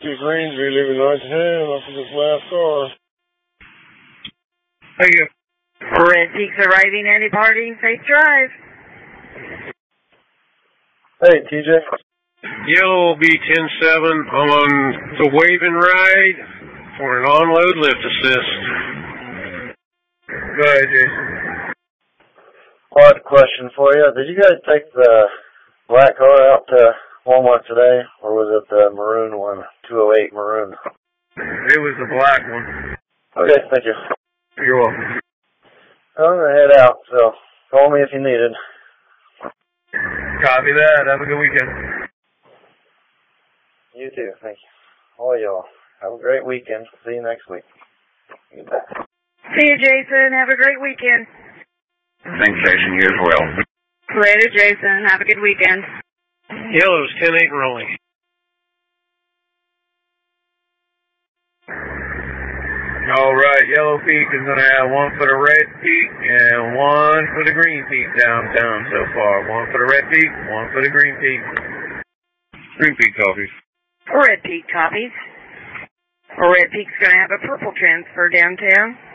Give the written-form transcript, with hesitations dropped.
Greensby, leaving 910 off of this last car. Thank you. Red Peak's arriving, departing, safe drive. Hey, TJ. Yellow will be 10-7 on the wave and ride for an on-load lift assist. Go ahead, Jason. Quad question for you. Did you guys take the black car out to Walmart today, or was it the maroon one, 208 maroon? It was the black one. Okay, thank you. You're welcome. I'm going to head out, so call me if you need it. Copy that. Have a good weekend. You too, thank you. All y'all. Have a great weekend. See you next week. Goodbye. See you, Jason. Have a great weekend. Thanks, Jason. You as well. Later, Jason. Have a good weekend. Yellow's 10-8 rolling. All right, Yellow Peak is going to have one for the Red Peak and one for the Green Peak downtown so far. One for the Red Peak, one for the Green Peak. Green Peak copies. Red Peak copies. Red Peak's going to have a purple transfer downtown.